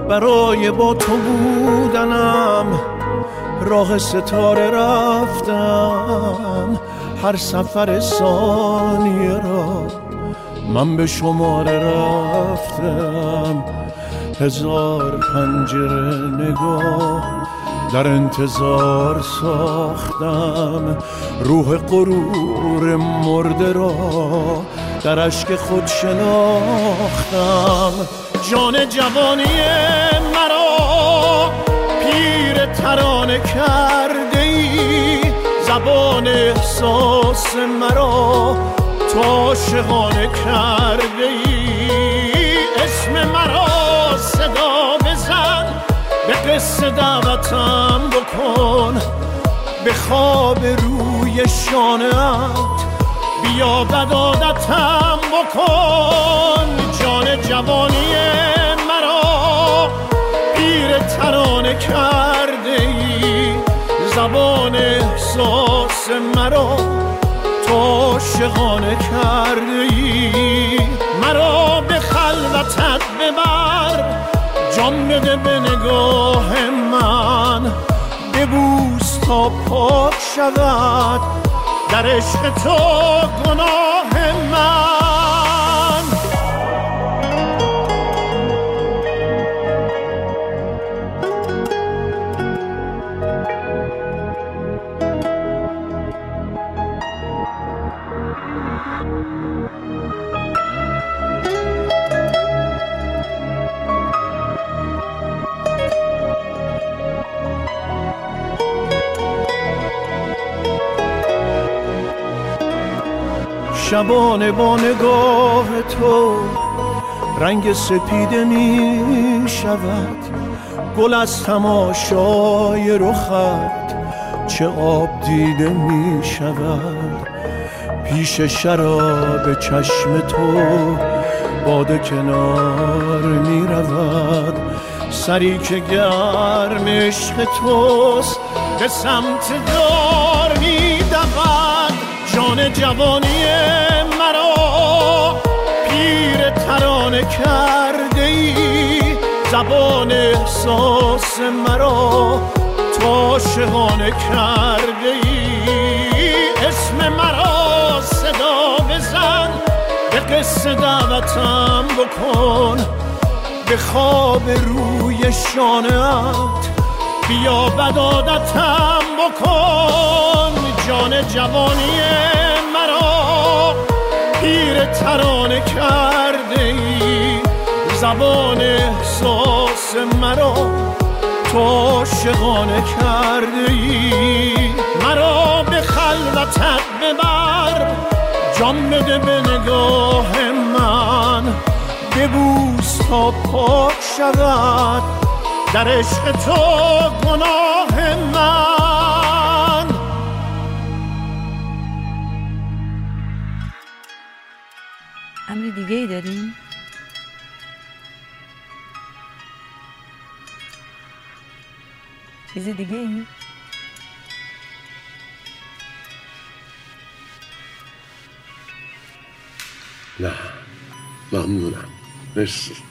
برای با تو بودنم راه ستاره رفتم، هر سفر ثانیه را من به شماره رفتم. هزار پنجره نگاه در انتظار ساختم، روح غرور مرده را در اشک خود شناختم. جان جوانی مرا پیر ترانه کرده ای، زبان احساس مرا تو عاشقانه کرده ای. اسم مرا صدا بزن، به قصه دعوتم بکن، به خواب روی شانه‌ات بیا بدادتم بکن. جان جوانی مرا پیر ترانه کرده ای، زبان احساس مرا تو عاشقانه کرده ای. مرا به خلوتت ببر، جان بده به نگاه من، ببوس تا پاک شود در عشق تو گناه من. شبانه با نگاه تو رنگ سپیده می شود، گل از تماشای رخت چه آب دیده می شود. پیش شراب چشم تو باده کنار می رود، سری که گرم عشق توست به سمت دار می دود. جان جوانی مرا پیر ترانه کرده ای، زبان احساس مرا تو عاشقانه کرده ای. اسم مرا صدا بزن، به قصه دعوتم بکن، به خواب روی شانه‌ات بیا بدادتم بکن. جان جوانی مرا پیر ترانه کرده ای، زبان احساس مرا تو عاشقانه کرده ای. مرا به خلوتت ببر، جان بده به نگاه من، ببوس تا پاک شود در عشق تو گناه من. امر دیگه ای داریم؟ چیز دیگه ای؟ نه ممنونم، مرسی.